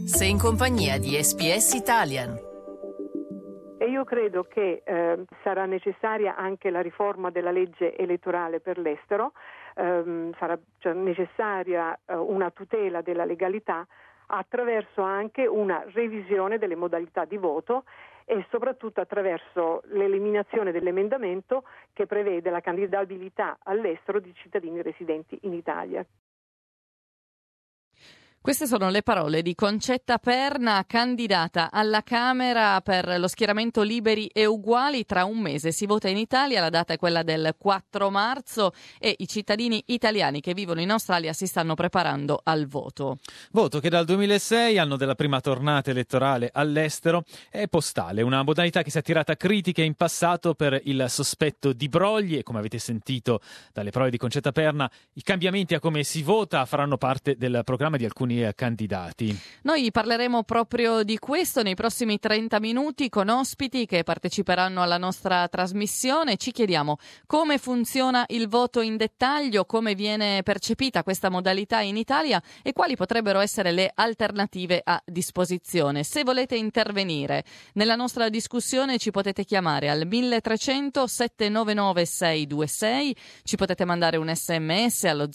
Sei in compagnia di SBS Italian. E io credo che sarà necessaria anche la riforma della legge elettorale per l'estero, sarà necessaria una tutela della legalità attraverso anche una revisione delle modalità di voto e soprattutto attraverso l'eliminazione dell'emendamento che prevede la candidabilità all'estero di cittadini residenti in Italia. Queste sono le parole di Concetta Perna, candidata alla Camera per lo schieramento Liberi e Uguali. Tra un mese si vota in Italia, la data è quella del 4 marzo e i cittadini italiani che vivono in Australia si stanno preparando al voto. Voto che dal 2006, anno della prima tornata elettorale all'estero, è postale, una modalità che si è attirata critiche in passato per il sospetto di brogli e, come avete sentito dalle parole di Concetta Perna, i cambiamenti a come si vota faranno parte del programma di alcuni candidati. Noi parleremo proprio di questo nei prossimi 30 minuti con ospiti che parteciperanno alla nostra trasmissione. Ci chiediamo come funziona il voto in dettaglio, come viene percepita questa modalità in Italia e quali potrebbero essere le alternative a disposizione. Se volete intervenire nella nostra discussione ci potete chiamare al 1300 799 626, ci potete mandare un SMS allo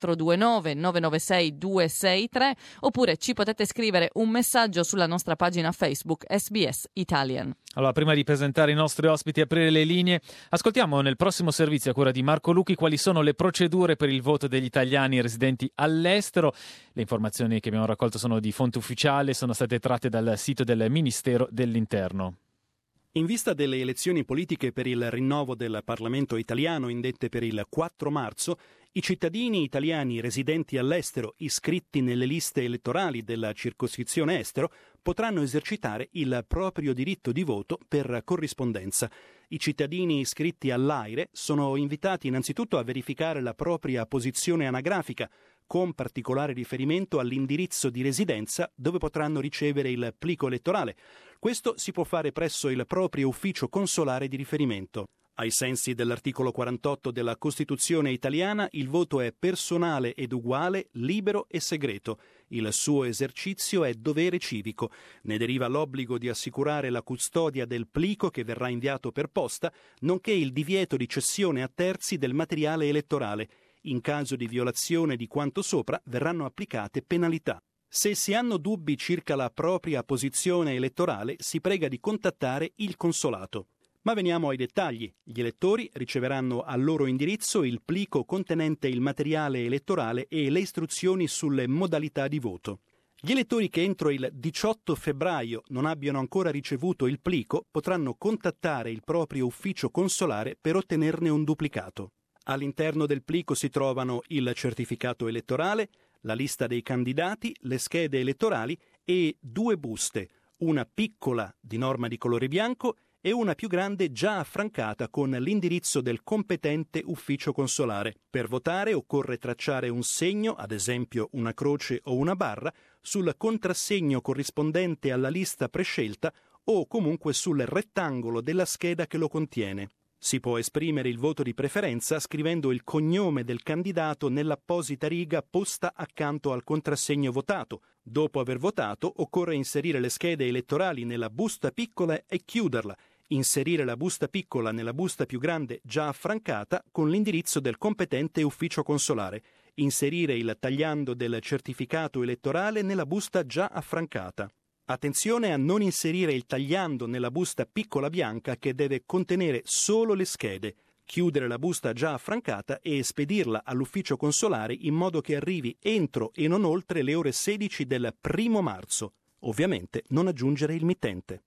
0429 996 263 oppure ci potete scrivere un messaggio sulla nostra pagina Facebook SBS Italian. Allora, prima di presentare i nostri ospiti e aprire le linee, ascoltiamo nel prossimo servizio a cura di Marco Lucchi quali sono le procedure per il voto degli italiani residenti all'estero. Le informazioni che abbiamo raccolto sono di fonte ufficiale, sono state tratte dal sito del Ministero dell'Interno. In vista delle elezioni politiche per il rinnovo del Parlamento italiano indette per il 4 marzo, i cittadini italiani residenti all'estero iscritti nelle liste elettorali della circoscrizione estero potranno esercitare il proprio diritto di voto per corrispondenza. I cittadini iscritti all'AIRE sono invitati innanzitutto a verificare la propria posizione anagrafica, con particolare riferimento all'indirizzo di residenza dove potranno ricevere il plico elettorale. Questo si può fare presso il proprio ufficio consolare di riferimento. Ai sensi dell'articolo 48 della Costituzione italiana, il voto è personale ed uguale, libero e segreto. Il suo esercizio è dovere civico. Ne deriva l'obbligo di assicurare la custodia del plico che verrà inviato per posta, nonché il divieto di cessione a terzi del materiale elettorale. In caso di violazione di quanto sopra verranno applicate penalità. Se si hanno dubbi circa la propria posizione elettorale, si prega di contattare il consolato. Ma veniamo ai dettagli. Gli elettori riceveranno al loro indirizzo il plico contenente il materiale elettorale e le istruzioni sulle modalità di voto. Gli elettori che entro il 18 febbraio non abbiano ancora ricevuto il plico potranno contattare il proprio ufficio consolare per ottenerne un duplicato. All'interno del plico si trovano il certificato elettorale, la lista dei candidati, le schede elettorali e 2 buste, una piccola di norma di colore bianco e una più grande già affrancata con l'indirizzo del competente ufficio consolare. Per votare occorre tracciare un segno, ad esempio una croce o una barra, sul contrassegno corrispondente alla lista prescelta o comunque sul rettangolo della scheda che lo contiene. Si può esprimere il voto di preferenza scrivendo il cognome del candidato nell'apposita riga posta accanto al contrassegno votato. Dopo aver votato, occorre inserire le schede elettorali nella busta piccola e chiuderla. Inserire la busta piccola nella busta più grande già affrancata con l'indirizzo del competente ufficio consolare. Inserire il tagliando del certificato elettorale nella busta già affrancata. Attenzione a non inserire il tagliando nella busta piccola bianca che deve contenere solo le schede. Chiudere la busta già affrancata e spedirla all'ufficio consolare in modo che arrivi entro e non oltre le ore 16 del 1 marzo. Ovviamente non aggiungere il mittente.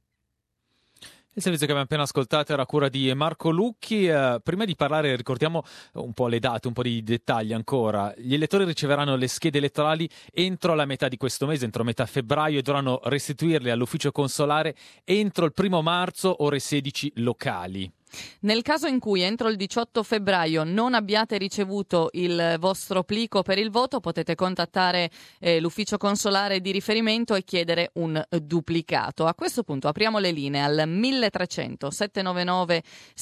Il servizio che abbiamo appena ascoltato era a cura di Marco Lucchi. Prima di parlare ricordiamo un po' le date, un po' di dettagli ancora. Gli elettori riceveranno le schede elettorali entro la metà di questo mese, entro metà febbraio, e dovranno restituirle all'ufficio consolare entro il 1 marzo, ore 16 locali. Nel caso in cui entro il 18 febbraio non abbiate ricevuto il vostro plico per il voto, potete contattare l'ufficio consolare di riferimento e chiedere un duplicato. A questo punto apriamo le linee al 1300 799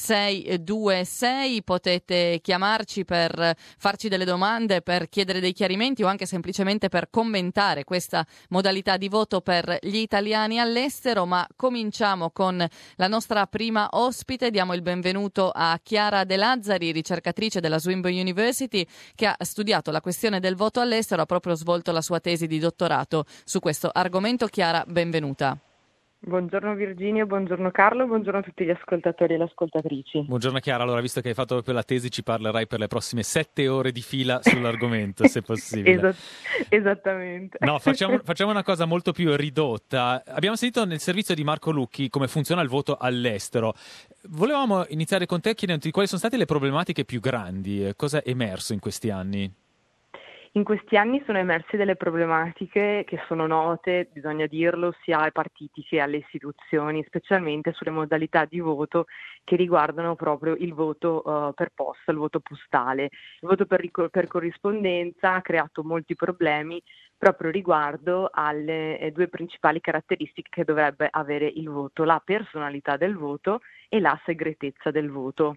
626, potete chiamarci per farci delle domande, per chiedere dei chiarimenti o anche semplicemente per commentare questa modalità di voto per gli italiani all'estero, ma cominciamo con la nostra prima ospite. Diamo il benvenuto a Chiara De Lazzari, ricercatrice della Swinburne University, che ha studiato la questione del voto all'estero, ha proprio svolto la sua tesi di dottorato su questo argomento. Chiara, benvenuta. Buongiorno Virginia, buongiorno Carlo, buongiorno a tutti gli ascoltatori e le ascoltatrici. Buongiorno Chiara, allora visto che hai fatto proprio la tesi ci parlerai per le prossime 7 ore di fila sull'argomento, se possibile. Esattamente. No, facciamo una cosa molto più ridotta. Abbiamo sentito nel servizio di Marco Lucchi come funziona il voto all'estero. Volevamo iniziare con te chiedendo quali sono state le problematiche più grandi, cosa è emerso in questi anni? In questi anni sono emerse delle problematiche che sono note, bisogna dirlo, sia ai partiti che alle istituzioni, specialmente sulle modalità di voto che riguardano proprio il voto per posta, il voto postale. Il voto per corrispondenza ha creato molti problemi proprio riguardo alle due principali caratteristiche che dovrebbe avere il voto: la personalità del voto e la segretezza del voto.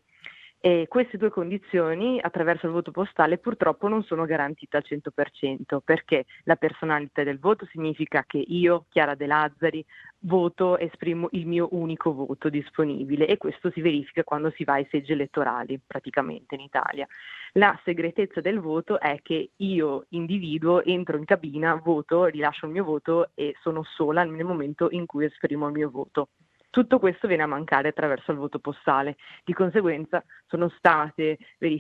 E queste due condizioni attraverso il voto postale purtroppo non sono garantite al 100%, perché la personalità del voto significa che io, Chiara De Lazzari, voto, esprimo il mio unico voto disponibile, e questo si verifica quando si va ai seggi elettorali praticamente in Italia. La segretezza del voto è che io, individuo, entro in cabina, voto, rilascio il mio voto e sono sola nel momento in cui esprimo il mio voto. Tutto questo viene a mancare attraverso il voto postale. Di conseguenza ci sono state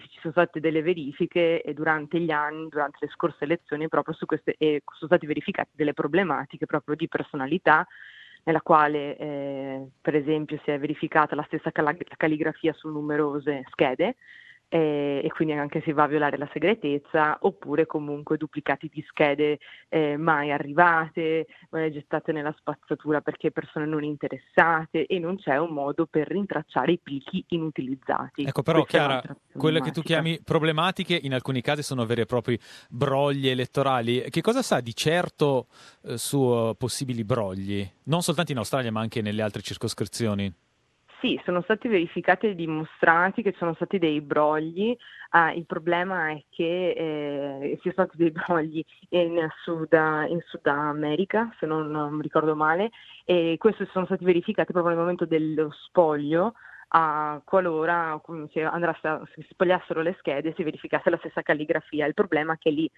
delle verifiche durante gli anni, durante le scorse elezioni, proprio su queste, e sono state verificate delle problematiche proprio di personalità, nella quale per esempio si è verificata la stessa calligrafia su numerose schede, e quindi anche si va a violare la segretezza, oppure comunque duplicati di schede mai arrivate, gettate nella spazzatura perché persone non interessate, e non c'è un modo per rintracciare i plichi inutilizzati. Ecco, però Questa Chiara, quelle che tu chiami problematiche in alcuni casi sono veri e propri brogli elettorali. Che cosa sa di certo su possibili brogli? Non soltanto in Australia ma anche nelle altre circoscrizioni. Sì, sono stati verificati e dimostrati che ci sono stati dei brogli. Il problema è che ci sono stati dei brogli in Sud America, se non mi ricordo male, e questi sono stati verificati proprio nel momento dello spoglio. Qualora si spogliassero le schede e si verificasse la stessa calligrafia. Il problema è che lì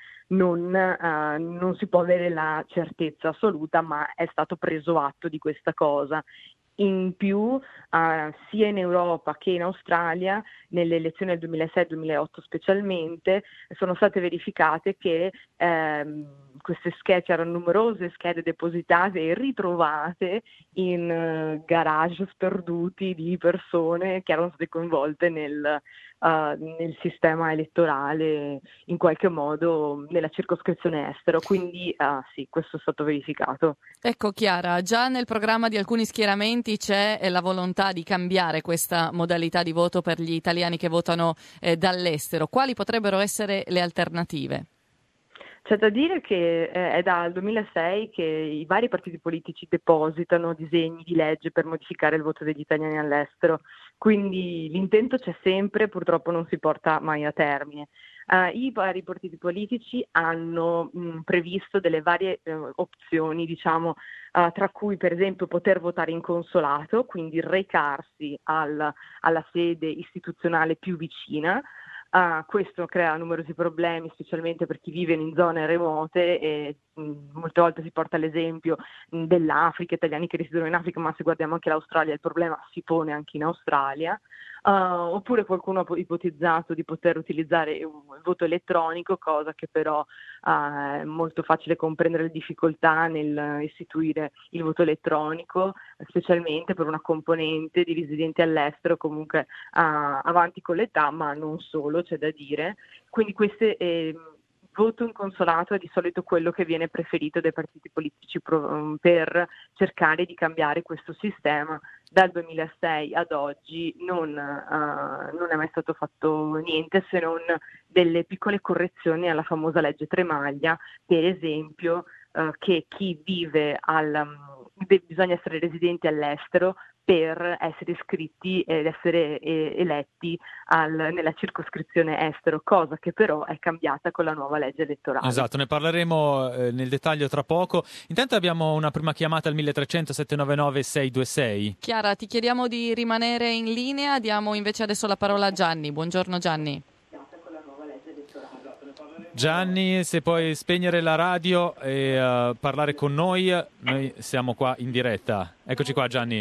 non si può avere la certezza assoluta, ma è stato preso atto di questa cosa. In più, sia in Europa che in Australia, nelle elezioni del 2006-2008 specialmente, sono state verificate che queste schede, c'erano numerose schede depositate e ritrovate in garage sperduti di persone che erano state coinvolte nel sistema elettorale, in qualche modo nella circoscrizione estero. Quindi sì, questo è stato verificato. Ecco Chiara, già nel programma di alcuni schieramenti c'è la volontà di cambiare questa modalità di voto per gli italiani che votano dall'estero. Quali potrebbero essere le alternative? C'è da dire che è dal 2006 che i vari partiti politici depositano disegni di legge per modificare il voto degli italiani all'estero, quindi l'intento c'è sempre, purtroppo non si porta mai a termine. I vari partiti politici hanno previsto delle varie opzioni, diciamo, tra cui per esempio poter votare in consolato, quindi recarsi alla sede istituzionale più vicina. Questo crea numerosi problemi, specialmente per chi vive in zone remote, e molte volte si porta l'esempio dell'Africa, italiani che risiedono in Africa, ma se guardiamo anche l'Australia il problema si pone anche in Australia. Oppure qualcuno ha ipotizzato di poter utilizzare il voto elettronico, cosa che però è molto facile comprendere le difficoltà nel istituire il voto elettronico, specialmente per una componente di residenti all'estero comunque avanti con l'età, ma non solo, c'è da dire. Quindi queste voto in consolato è di solito quello che viene preferito dai partiti politici per cercare di cambiare questo sistema. Dal 2006 ad oggi non è mai stato fatto niente, se non delle piccole correzioni alla famosa legge Tremaglia, per esempio che chi vive bisogna essere residenti all'estero per essere iscritti ed essere eletti nella circoscrizione estero, cosa che però è cambiata con la nuova legge elettorale. Esatto, ne parleremo nel dettaglio tra poco. Intanto abbiamo una prima chiamata al 1300 799 626. Chiara, ti chiediamo di rimanere in linea, diamo invece adesso la parola a Gianni. Buongiorno Gianni. Gianni, se puoi spegnere la radio e parlare con noi siamo qua in diretta. Eccoci qua Gianni.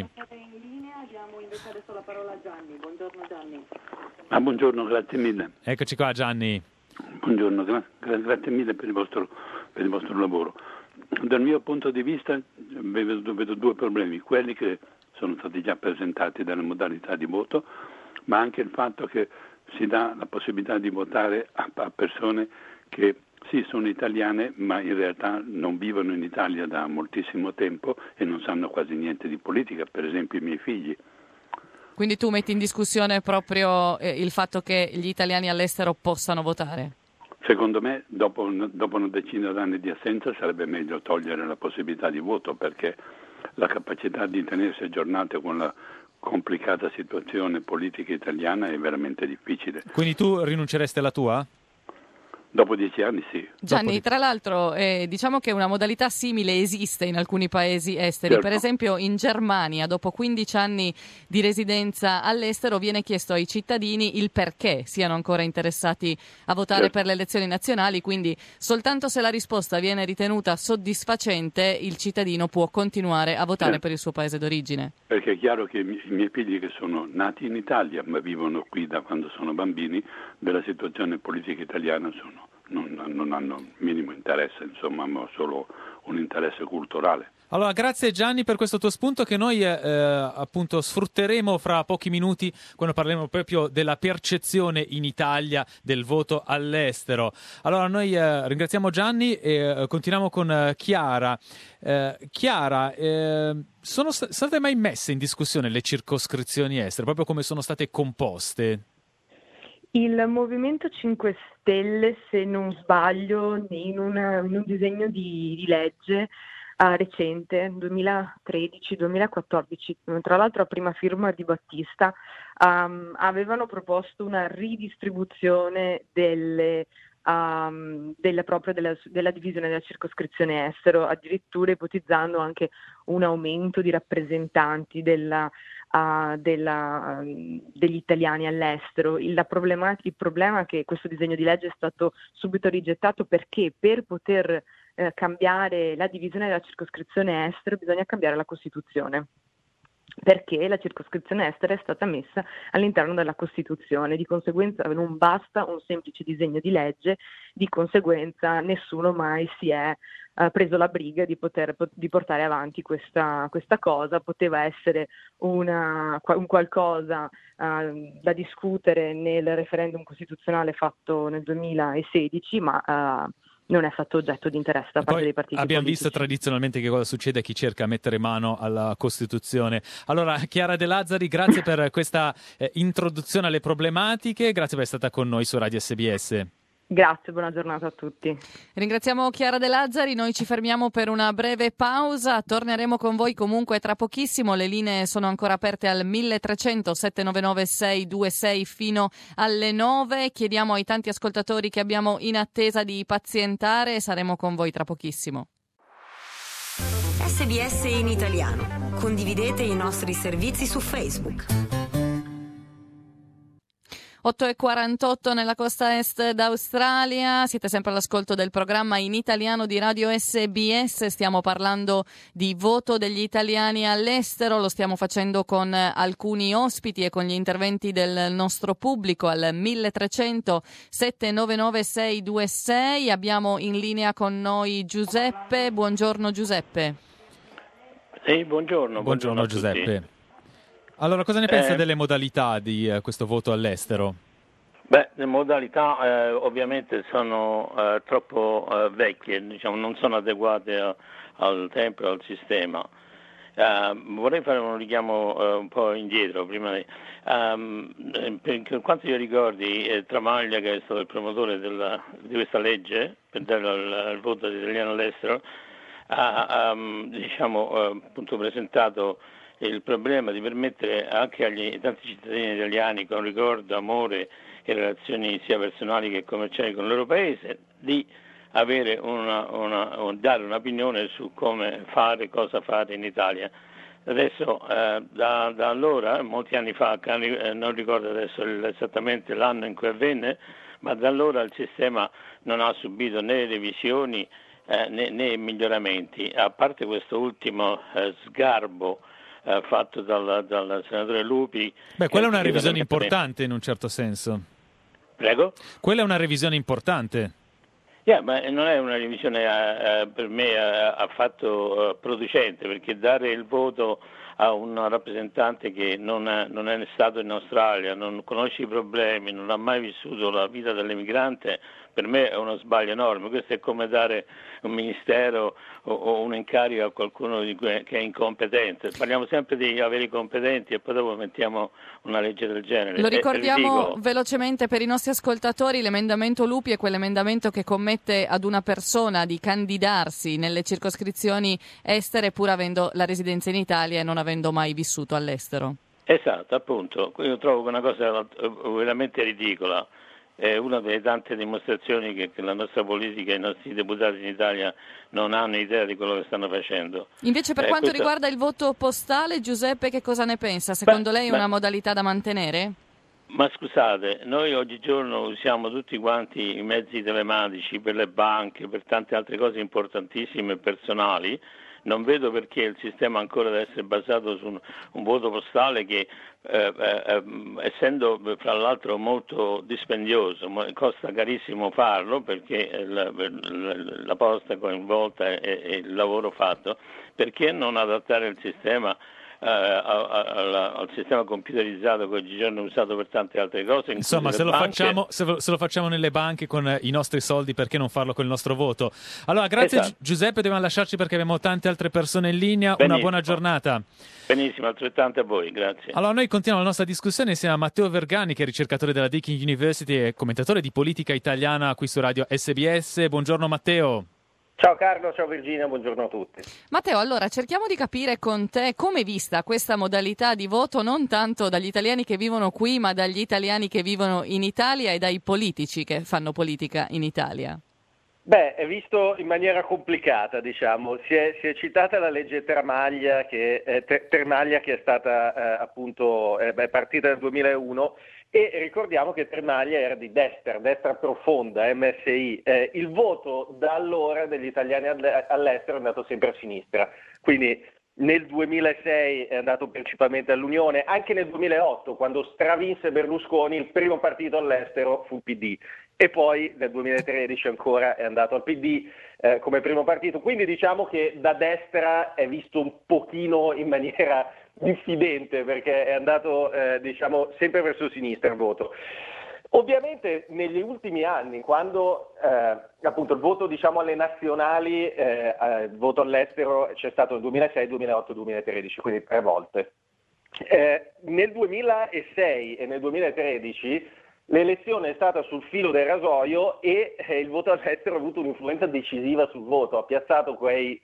Adesso la parola a Gianni. Buongiorno Gianni. Buongiorno, grazie mille. Eccoci qua Gianni. Buongiorno, grazie mille per il vostro lavoro. Dal mio punto di vista vedo due problemi, quelli che sono stati già presentati dalle modalità di voto, ma anche il fatto che si dà la possibilità di votare a persone che sì, sono italiane, ma in realtà non vivono in Italia da moltissimo tempo e non sanno quasi niente di politica, per esempio i miei figli. Quindi tu metti in discussione proprio il fatto che gli italiani all'estero possano votare? Secondo me, dopo una decina d'anni di assenza, sarebbe meglio togliere la possibilità di voto, perché la capacità di tenersi aggiornati con la complicata situazione politica italiana è veramente difficile. Quindi tu rinunceresti alla tua? Dopo 10 anni sì. Gianni, tra l'altro diciamo che una modalità simile esiste in alcuni paesi esteri, certo. Per esempio in Germania dopo 15 anni di residenza all'estero viene chiesto ai cittadini il perché siano ancora interessati a votare certo. per le elezioni nazionali, quindi soltanto se la risposta viene ritenuta soddisfacente il cittadino può continuare a votare certo. per il suo paese d'origine. Perché è chiaro che i miei figli che sono nati in Italia ma vivono qui da quando sono bambini, della situazione politica italiana non hanno minimo interesse, insomma, ma solo un interesse culturale. Allora, grazie Gianni per questo tuo spunto che noi appunto sfrutteremo fra pochi minuti quando parleremo proprio della percezione in Italia del voto all'estero. Allora, noi ringraziamo Gianni e continuiamo con Chiara. Chiara, sono state mai messe in discussione le circoscrizioni estere, proprio come sono state composte? Il Movimento 5 Stelle, se non sbaglio, in un disegno di legge recente, 2013-2014, tra l'altro a prima firma di Battista, avevano proposto una ridistribuzione della divisione della circoscrizione estero, addirittura ipotizzando anche un aumento di rappresentanti degli italiani all'estero. Il problema è che questo disegno di legge è stato subito rigettato perché per poter cambiare la divisione della circoscrizione estero bisogna cambiare la Costituzione, perché la circoscrizione estera è stata messa all'interno della Costituzione, di conseguenza non basta un semplice disegno di legge, di conseguenza nessuno mai si è preso la briga di portare avanti questa cosa. Poteva essere un qualcosa da discutere nel referendum costituzionale fatto nel 2016, ma non è stato oggetto di interesse da parte dei partiti abbiamo politici. visto tradizionalmente che cosa succede a chi cerca di mettere mano alla Costituzione. Allora, Chiara De Lazzari, grazie per questa introduzione alle problematiche, grazie per essere stata con noi su Radio SBS. Grazie, buona giornata a tutti. Ringraziamo Chiara De Lazzari, noi ci fermiamo per una breve pausa, torneremo con voi comunque tra pochissimo, le linee sono ancora aperte al 1300 799 626 fino alle 9, chiediamo ai tanti ascoltatori che abbiamo in attesa di pazientare, saremo con voi tra pochissimo. SBS in italiano, condividete i nostri servizi su Facebook. 8:48 nella costa est d'Australia, siete sempre all'ascolto del programma in italiano di Radio SBS, stiamo parlando di voto degli italiani all'estero, lo stiamo facendo con alcuni ospiti e con gli interventi del nostro pubblico al 1300 799 626, abbiamo in linea con noi Giuseppe, buongiorno Giuseppe. Sì, buongiorno Giuseppe. Allora, cosa ne pensa delle modalità di questo voto all'estero? Beh, le modalità ovviamente sono troppo vecchie, diciamo, non sono adeguate al tempo e al sistema. Vorrei fare un richiamo un po' indietro. Per quanto io ricordi, Travaglia, che è stato il promotore di questa legge per dare il voto agli italiani all'estero, ha appunto presentato il problema di permettere anche agli tanti cittadini italiani con ricordo, amore e relazioni sia personali che commerciali con il loro paese di avere dare un'opinione su come fare, cosa fare in Italia. Adesso da allora, molti anni fa, non ricordo adesso esattamente l'anno in cui avvenne, ma da allora il sistema non ha subito né revisioni né miglioramenti, a parte questo ultimo sgarbo fatto dal senatore Lupi. Beh, quella è una revisione importante in un certo senso. Prego? Quella è una revisione importante. Ma non è una revisione per me affatto producente, perché dare il voto a un rappresentante che non è stato in Australia, non conosce i problemi, non ha mai vissuto la vita dell'emigrante, per me è uno sbaglio enorme. Questo è come dare un ministero o un incarico a qualcuno che è incompetente. Parliamo sempre di avere i competenti e poi dopo mettiamo una legge del genere. Lo ricordiamo velocemente per i nostri ascoltatori: l'emendamento Lupi è quell'emendamento che commette ad una persona di candidarsi nelle circoscrizioni estere pur avendo la residenza in Italia e non avendo mai vissuto all'estero. Esatto, appunto. Io trovo una cosa veramente ridicola. È una delle tante dimostrazioni che la nostra politica e i nostri deputati in Italia non hanno idea di quello che stanno facendo. Invece per quanto riguarda il voto postale, Giuseppe, che cosa ne pensa? Secondo lei è una modalità da mantenere? Ma scusate, noi oggigiorno usiamo tutti quanti i mezzi telematici per le banche, per tante altre cose importantissime e personali. Non vedo perché il sistema ancora deve essere basato su un voto postale che, essendo fra l'altro molto dispendioso, costa carissimo farlo perché la posta coinvolta e il lavoro fatto, perché non adattare il sistema al sistema computerizzato che oggigiorno è usato per tante altre cose? Insomma, se lo facciamo nelle banche con i nostri soldi, perché non farlo con il nostro voto? Allora, grazie. Esatto. Giuseppe, dobbiamo lasciarci perché abbiamo tante altre persone in linea. Benissimo. Una buona giornata. Benissimo, altrettanto a voi, grazie. Allora, noi continuiamo la nostra discussione insieme a Matteo Vergani, che è ricercatore della Deakin University e commentatore di politica italiana qui su Radio SBS. Buongiorno Matteo. Ciao Carlo, ciao Virginia, buongiorno a tutti. Matteo, allora cerchiamo di capire con te come è vista questa modalità di voto non tanto dagli italiani che vivono qui, ma dagli italiani che vivono in Italia e dai politici che fanno politica in Italia. Beh, è visto in maniera complicata, diciamo. Si è citata la legge Tremaglia che è stata partita nel 2001. E ricordiamo che Tremaglia era di destra profonda, MSI. Il voto da allora degli italiani all'estero è andato sempre a sinistra, quindi nel 2006 è andato principalmente all'Unione, anche nel 2008 quando stravinse Berlusconi il primo partito all'estero fu il PD e poi nel 2013 ancora è andato al PD come primo partito, quindi diciamo che da destra è visto un pochino in maniera diffidente perché è andato sempre verso sinistra il voto. Ovviamente negli ultimi anni, quando appunto il voto alle nazionali, il voto all'estero c'è stato nel 2006, 2008, 2013, quindi 3 volte. Nel 2006 e nel 2013 l'elezione è stata sul filo del rasoio e il voto all'estero ha avuto un'influenza decisiva sul voto, ha piazzato quei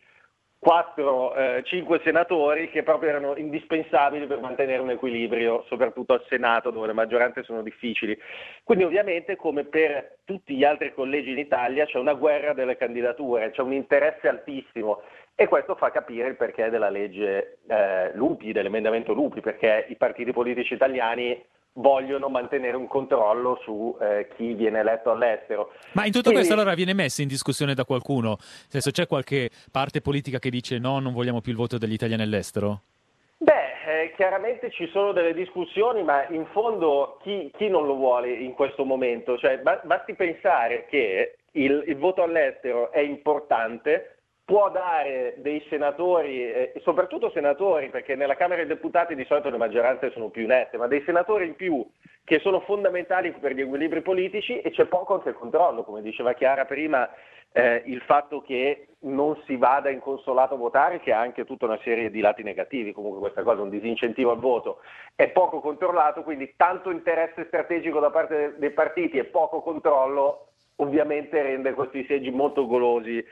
4-5 senatori che proprio erano indispensabili per mantenere un equilibrio, soprattutto al Senato dove le maggioranze sono difficili. Quindi ovviamente, come per tutti gli altri collegi in Italia, c'è una guerra delle candidature, c'è un interesse altissimo e questo fa capire il perché della legge Lupi, dell'emendamento Lupi, perché i partiti politici italiani vogliono mantenere un controllo su chi viene eletto all'estero. Ma in tutto questo allora viene messo in discussione da qualcuno? Nel senso, c'è qualche parte politica che dice no, non vogliamo più il voto degli italiani all'estero? Beh, chiaramente ci sono delle discussioni, ma in fondo chi non lo vuole in questo momento? Cioè, basti pensare che il voto all'estero è importante, può dare dei senatori, soprattutto senatori, perché nella Camera dei Deputati di solito le maggioranze sono più nette, ma dei senatori in più che sono fondamentali per gli equilibri politici, e c'è poco anche controllo, come diceva Chiara prima, il fatto che non si vada in consolato a votare, che ha anche tutta una serie di lati negativi, comunque questa cosa è un disincentivo al voto, è poco controllato, quindi tanto interesse strategico da parte dei partiti e poco controllo ovviamente rende questi seggi molto golosi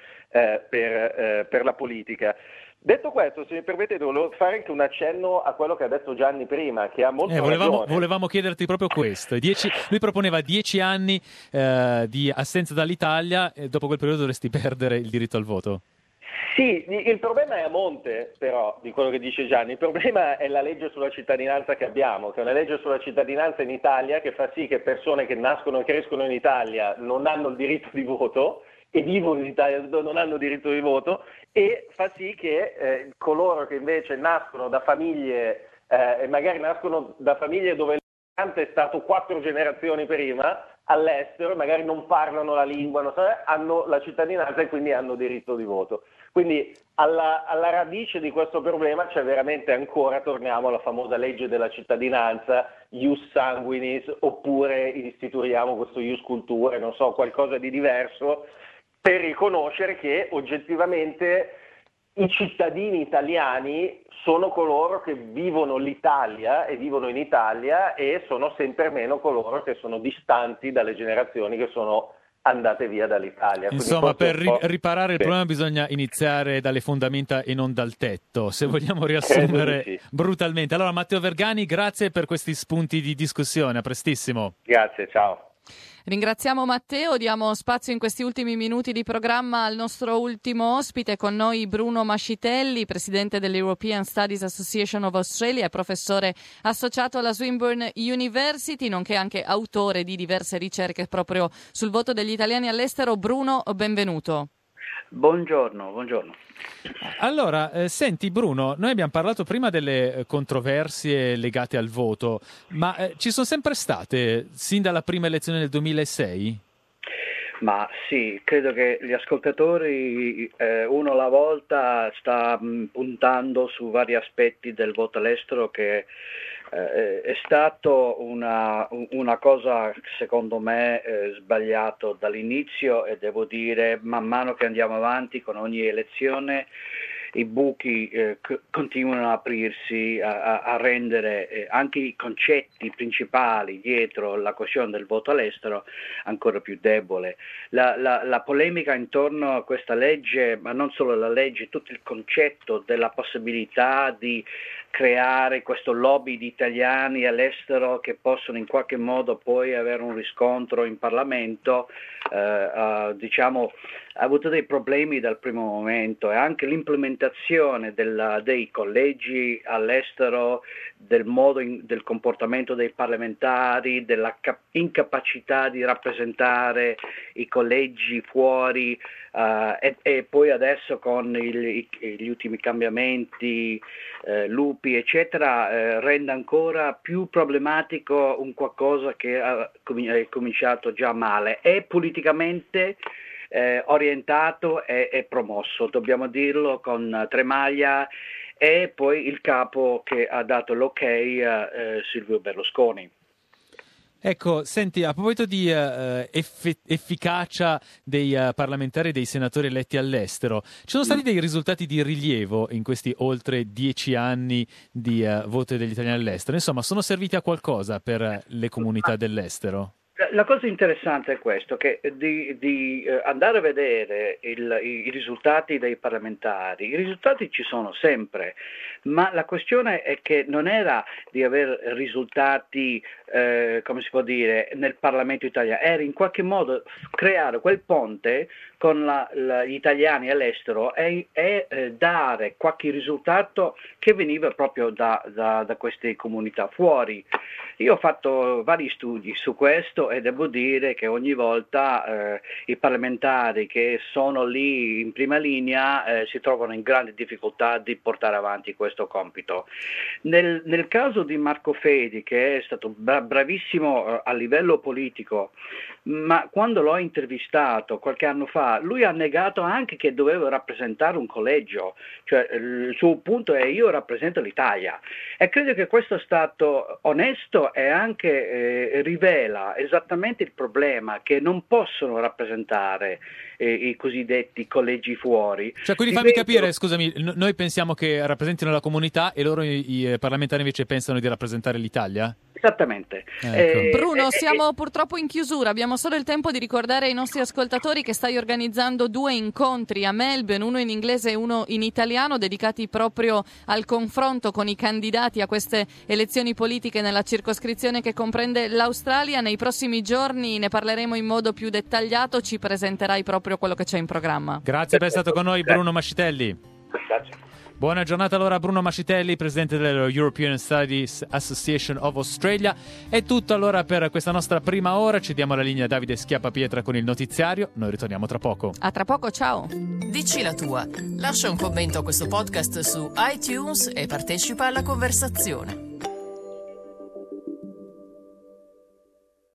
per la politica. Detto questo, se mi permettete, volevo fare anche un accenno a quello che ha detto Gianni prima, che ha molto ragione. Volevamo chiederti proprio questo. Lui proponeva 10 anni di assenza dall'Italia e dopo quel periodo dovresti perdere il diritto al voto. Sì, il problema è a monte però di quello che dice Gianni, il problema è la legge sulla cittadinanza che abbiamo, che è una legge sulla cittadinanza in Italia che fa sì che persone che nascono e crescono in Italia non hanno il diritto di voto e vivono in Italia non hanno diritto di voto, e fa sì che coloro che invece nascono da famiglie e magari nascono da famiglie dove l'immigrante è stato 4 generazioni prima all'estero, magari non parlano la lingua, hanno la cittadinanza e quindi hanno diritto di voto. Quindi alla radice di questo problema c'è veramente ancora, torniamo alla famosa legge della cittadinanza, ius sanguinis, oppure istituiamo questo ius culturae, non so, qualcosa di diverso, per riconoscere che oggettivamente i cittadini italiani sono coloro che vivono l'Italia e vivono in Italia, e sono sempre meno coloro che sono distanti dalle generazioni che sono andate via dall'Italia. Insomma, per riparare il problema bisogna iniziare dalle fondamenta e non dal tetto, se vogliamo riassumere brutalmente. Allora, Matteo Vergani, grazie per questi spunti di discussione, a prestissimo. Grazie, ciao. Ringraziamo Matteo, diamo spazio in questi ultimi minuti di programma al nostro ultimo ospite, con noi Bruno Mascitelli, presidente dell'European Studies Association of Australia e professore associato alla Swinburne University, nonché anche autore di diverse ricerche proprio sul voto degli italiani all'estero. Bruno, benvenuto. Buongiorno. Allora, senti Bruno, noi abbiamo parlato prima delle controversie legate al voto, ma ci sono sempre state sin dalla prima elezione del 2006? Ma sì, credo che gli ascoltatori uno alla volta sta puntando su vari aspetti del voto all'estero che è stato una cosa secondo me sbagliato dall'inizio, e devo dire man mano che andiamo avanti con ogni elezione i buchi continuano a aprirsi, a rendere anche i concetti principali dietro la questione del voto all'estero ancora più debole. La polemica intorno a questa legge, ma non solo la legge, tutto il concetto della possibilità di creare questo lobby di italiani all'estero che possono in qualche modo poi avere un riscontro in Parlamento, ha avuto dei problemi dal primo momento, e anche l'implementazione dei collegi all'estero, del modo del comportamento dei parlamentari, della incapacità di rappresentare i collegi fuori, e poi adesso con gli ultimi cambiamenti, lupi eccetera, rende ancora più problematico un qualcosa che è cominciato già male, e politicamente orientato e promosso, dobbiamo dirlo, con Tremaglia e poi il capo che ha dato l'ok, Silvio Berlusconi. Ecco, senti, a proposito di efficacia dei parlamentari e dei senatori eletti all'estero, ci sono stati dei risultati di rilievo in questi oltre 10 anni di voto degli italiani all'estero? Insomma, sono serviti a qualcosa per le comunità dell'estero? La cosa interessante è questo, che di andare a vedere i risultati dei parlamentari. I risultati ci sono sempre, ma la questione è che non era di avere risultati, come si può dire, nel Parlamento italiano, era in qualche modo creare quel ponte con gli italiani all'estero e dare qualche risultato che veniva proprio da queste comunità fuori. Io ho fatto vari studi su questo e devo dire che ogni volta i parlamentari che sono lì in prima linea si trovano in grande difficoltà di portare avanti questo compito. Nel caso di Marco Fedi, che è stato bravissimo a livello politico ma quando l'ho intervistato qualche anno fa, lui ha negato anche che doveva rappresentare un collegio, cioè il suo punto è: io rappresento l'Italia, e credo che questo è stato onesto e anche rivela esattamente il problema, che non possono rappresentare i cosiddetti collegi fuori. Cioè, quindi fammi capire, scusami, noi pensiamo che rappresentino la comunità e loro i parlamentari invece pensano di rappresentare l'Italia? Esattamente. Ecco. Bruno, siamo purtroppo in chiusura, abbiamo solo il tempo di ricordare ai nostri ascoltatori che stai organizzando 2 incontri a Melbourne, uno in inglese e uno in italiano, dedicati proprio al confronto con i candidati a queste elezioni politiche nella circoscrizione che comprende l'Australia. Nei prossimi giorni ne parleremo in modo più dettagliato, ci presenterai proprio quello che c'è in programma. Grazie per essere stato con noi, Bruno Mascitelli. Grazie. Buona giornata allora a Bruno Mascitelli, presidente dello European Studies Association of Australia. È tutto allora per questa nostra prima ora, ci diamo la linea a Davide Schiappapietra con il notiziario, noi ritorniamo tra poco. A tra poco, ciao! Dici la tua, lascia un commento a questo podcast su iTunes e partecipa alla conversazione.